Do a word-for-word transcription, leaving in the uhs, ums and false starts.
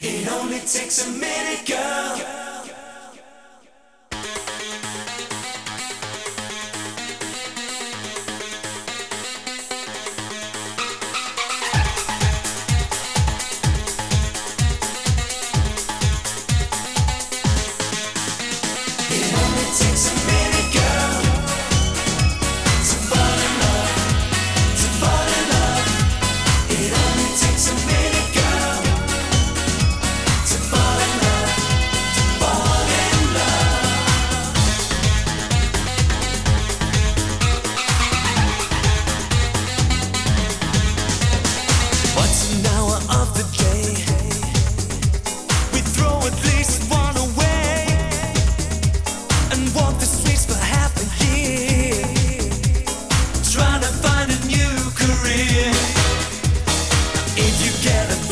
It only takes a minute, girl. It only takes a minute, girl, to fall in love, to fall in love. It only takes a minute, girl, to fall in love, to fall in love. Once an hour of the day, we throw at least one away and walk the streets for half a year, trying to find a new career. If you get a